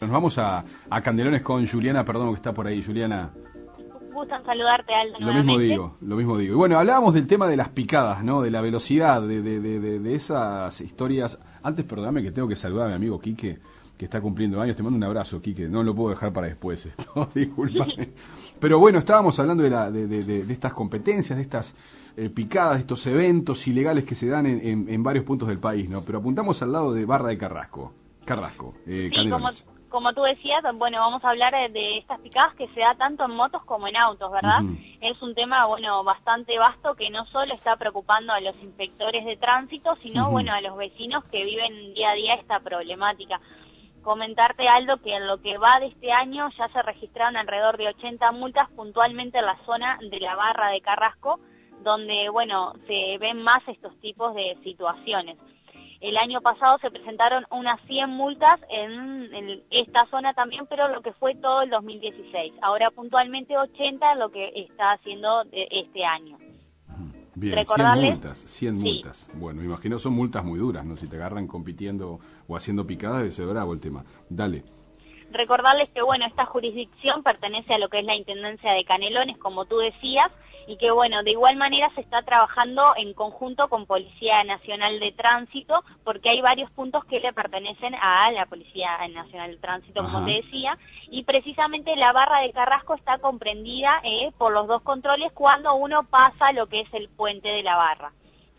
Nos vamos a Canelones con Juliana Perdomo, que está por ahí. Juliana. Gusto en saludarte, Aldo. Lo mismo digo. Y bueno, hablábamos del tema de las picadas, ¿no? De la velocidad, de esas historias. Antes, perdóname que tengo que saludar a mi amigo Quique, que está cumpliendo años. Te mando un abrazo, Quique. No lo puedo dejar para después esto, discúlpame. Pero bueno, estábamos hablando de estas competencias, de estas picadas, de estos eventos ilegales que se dan en varios puntos del país, ¿no? Pero apuntamos al lado de Barra de Carrasco, Canelones. Como tú decías, bueno, vamos a hablar de estas picadas que se da tanto en motos como en autos, ¿verdad? Es un tema, bueno, bastante vasto que no solo está preocupando a los inspectores de tránsito, sino, bueno, a los vecinos que viven día a día esta problemática. Comentarte, Aldo, que en lo que va de este año ya se registraron alrededor de 80 multas puntualmente en la zona de la Barra de Carrasco, donde, bueno, se ven más estos tipos de situaciones. El año pasado se presentaron unas 100 multas en esta zona también, pero lo que fue todo el 2016. Ahora puntualmente 80 lo que está haciendo este año. Bien, 100 multas. Sí. Bueno, me imagino son multas muy duras, ¿no? Si te agarran compitiendo o haciendo picadas, debe ser bravo el tema. Dale. Recordarles que, bueno, esta jurisdicción pertenece a lo que es la Intendencia de Canelones, como tú decías, y que, bueno, de igual manera se está trabajando en conjunto con Policía Nacional de Tránsito, porque hay varios puntos que le pertenecen a la Policía Nacional de Tránsito, como te decía, y precisamente la Barra de Carrasco está comprendida por los dos controles cuando uno pasa lo que es el puente de la Barra.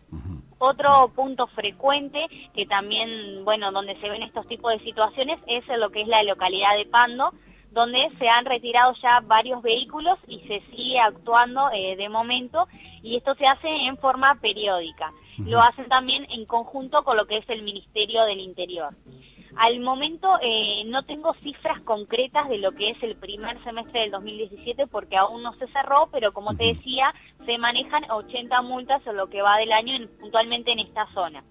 Otro punto frecuente que también, bueno, donde se ven estos tipos de situaciones es en lo que es la localidad de Pando, donde se han retirado ya varios vehículos y se sigue actuando de momento, y esto se hace en forma periódica. Lo hacen también en conjunto con lo que es el Ministerio del Interior. Al momento no tengo cifras concretas de lo que es el primer semestre del 2017 porque aún no se cerró, pero como te decía, se manejan 80 multas en lo que va del año puntualmente en esta zona.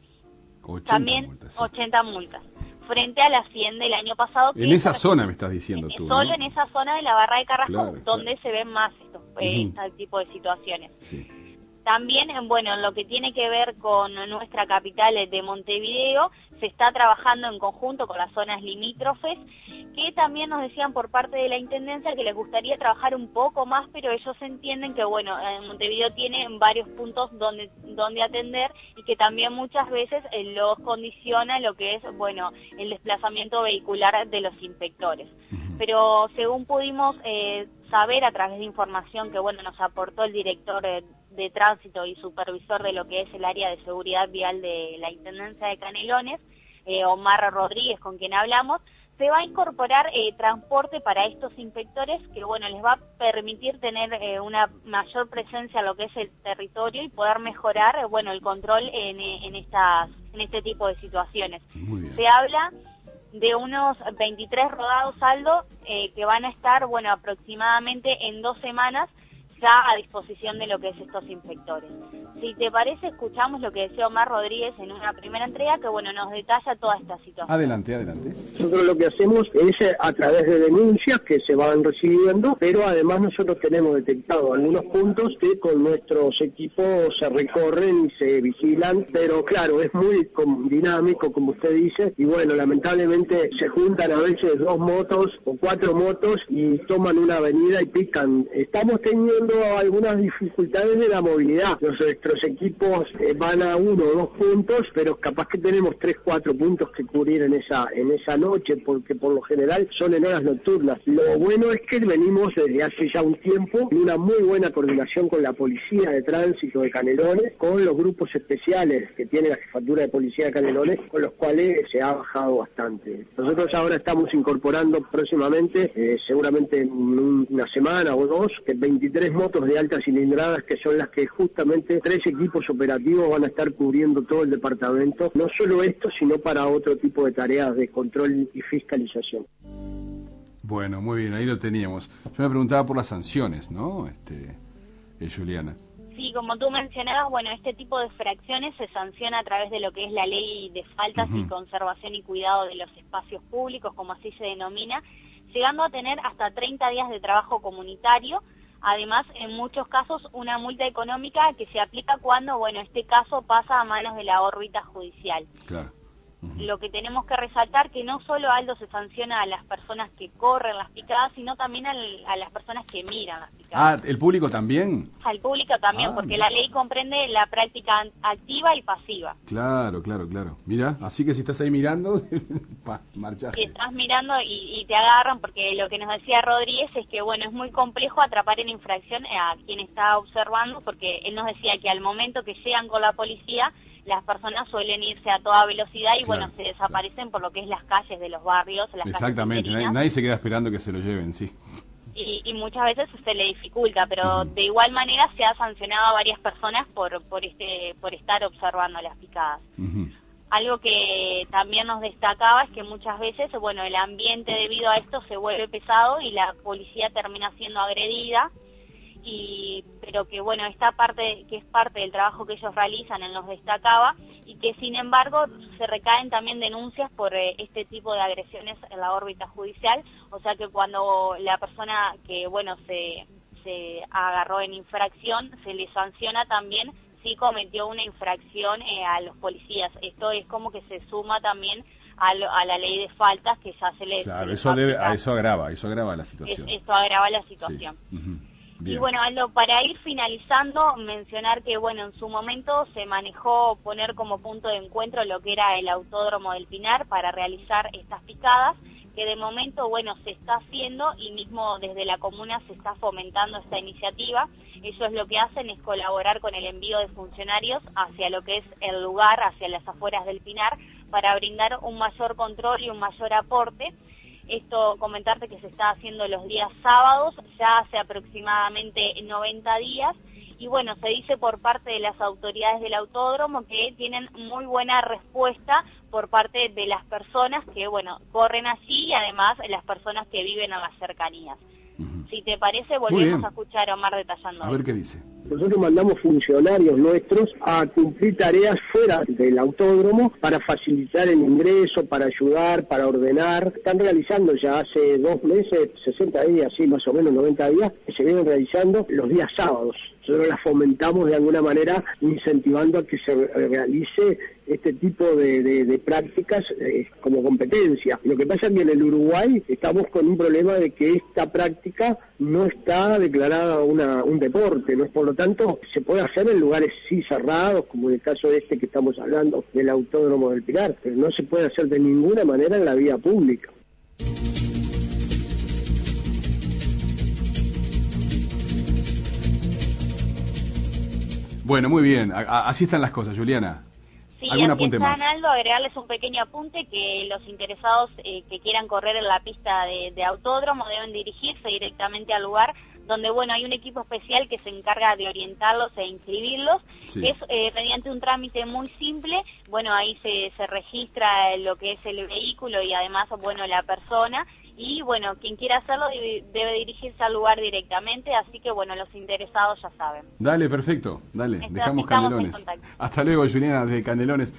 80 multas. Frente a las 100 del año pasado. En esa zona me estás diciendo tú, solo, ¿no? En esa zona de la Barra de Carrasco, donde se ven más este tipo de situaciones. Sí. También, bueno, en lo que tiene que ver con nuestra capital de Montevideo, se está trabajando en conjunto con las zonas limítrofes, que también nos decían por parte de la Intendencia que les gustaría trabajar un poco más, pero ellos entienden que, bueno, Montevideo tiene varios puntos donde atender y que también muchas veces los condiciona lo que es, bueno, el desplazamiento vehicular de los inspectores. Pero según pudimos saber a través de información que, bueno, nos aportó el director de tránsito y supervisor de lo que es el área de seguridad vial de la Intendencia de Canelones, Omar Rodríguez, con quien hablamos, se va a incorporar transporte para estos inspectores que, bueno, les va a permitir tener una mayor presencia en lo que es el territorio y poder mejorar, bueno, el control en este tipo de situaciones. Se habla de unos 23 rodados, Aldo, que van a estar, bueno, aproximadamente en 2 semanas ya a disposición de lo que es estos inspectores. Si te parece, escuchamos lo que decía Omar Rodríguez en una primera entrega que, bueno, nos detalla toda esta situación. Adelante. Nosotros lo que hacemos es a través de denuncias que se van recibiendo, pero además nosotros tenemos detectado algunos puntos que con nuestros equipos se recorren y se vigilan, pero claro, es muy dinámico, como usted dice, y bueno, lamentablemente se juntan a veces 2 motos o 4 motos y toman una avenida y pican. Estamos teniendo algunas dificultades de la movilidad. Nuestros equipos van a 1 o 2 puntos, pero capaz que tenemos 3 o 4 puntos que cubrir en esa noche, porque por lo general son en horas nocturnas. Lo bueno es que venimos desde hace ya un tiempo en una muy buena coordinación con la Policía de Tránsito de Canelones, con los grupos especiales que tiene la Jefatura de Policía de Canelones, con los cuales se ha bajado bastante. Nosotros ahora estamos incorporando próximamente, seguramente en una semana o 2, que 23 motos de altas cilindradas, que son las que justamente 3 equipos operativos van a estar cubriendo todo el departamento, no solo esto, sino para otro tipo de tareas de control y fiscalización. Bueno, muy bien, ahí lo teníamos. Yo me preguntaba por las sanciones, ¿no, Juliana? Sí, como tú mencionabas, bueno, este tipo de infracciones se sanciona a través de lo que es la ley de faltas y conservación y cuidado de los espacios públicos, como así se denomina, llegando a tener hasta 30 días de trabajo comunitario. Además, en muchos casos, una multa económica que se aplica cuando, bueno, este caso pasa a manos de la órbita judicial. Claro. lo que tenemos que resaltar que no solo Aldo se sanciona a las personas que corren las picadas, sino también a las personas que miran las picadas. Ah, ¿el público también? Al público también, porque la ley comprende la práctica activa y pasiva. Claro. Mira, así que si estás ahí mirando, marchaste. Si estás mirando y te agarran, porque lo que nos decía Rodríguez es que, bueno, es muy complejo atrapar en infracción a quien está observando, porque él nos decía que al momento que llegan con la policía, las personas suelen irse a toda velocidad y bueno, se desaparecen por lo que es las calles de los barrios. Exactamente, nadie se queda esperando que se lo lleven, sí. Y muchas veces se le dificulta, pero de igual manera se ha sancionado a varias personas por estar observando las picadas. Algo que también nos destacaba es que muchas veces, bueno, el ambiente debido a esto se vuelve pesado y la policía termina siendo agredida. Pero que bueno, esta parte que es parte del trabajo que ellos realizan, él nos destacaba, y que sin embargo se recaen también denuncias por este tipo de agresiones en la órbita judicial, o sea que cuando la persona que bueno se agarró en infracción, se le sanciona también si cometió una infracción a los policías. Esto es como que se suma también a la ley de faltas que ya se le... Claro, eso agrava la situación. Esto agrava la situación. Sí. Y bueno, Aldo, para ir finalizando, mencionar que bueno, en su momento se manejó poner como punto de encuentro lo que era el Autódromo del Pinar para realizar estas picadas, que de momento, bueno, se está haciendo y mismo desde la comuna se está fomentando esta iniciativa. Ellos lo que hacen es colaborar con el envío de funcionarios hacia lo que es el lugar, hacia las afueras del Pinar, para brindar un mayor control y un mayor aporte. Esto, comentarte que se está haciendo los días sábados, ya hace aproximadamente 90 días, y bueno, se dice por parte de las autoridades del autódromo que tienen muy buena respuesta por parte de las personas que, bueno, corren allí y además las personas que viven a las cercanías. Si te parece, volvemos a escuchar a Omar detallando. A ver qué dice. Nosotros mandamos funcionarios nuestros a cumplir tareas fuera del autódromo para facilitar el ingreso, para ayudar, para ordenar. Están realizando ya hace 2 meses, 60 días, sí, más o menos 90 días, que se vienen realizando los días sábados. Nosotros las fomentamos de alguna manera, incentivando a que se realice este tipo de prácticas como competencia. Lo que pasa es que en el Uruguay estamos con un problema de que esta práctica no está declarada un deporte, ¿no? Por lo tanto, se puede hacer en lugares sí cerrados, como en el caso este que estamos hablando, del Autódromo del Pinar, pero no se puede hacer de ninguna manera en la vía pública. Bueno, muy bien, así están las cosas, Juliana. Sí, ¿Algún así apunte está, más? Aldo, agregarles un pequeño apunte que los interesados que quieran correr en la pista de autódromo deben dirigirse directamente al lugar donde, bueno, hay un equipo especial que se encarga de orientarlos e inscribirlos. Sí. Es mediante un trámite muy simple, bueno, ahí se registra lo que es el vehículo y además, bueno, la persona. Y bueno, quien quiera hacerlo debe dirigirse al lugar directamente, así que bueno, los interesados ya saben. Dale, perfecto, dale, dejamos Canelones. Hasta luego, Juliana, desde Canelones.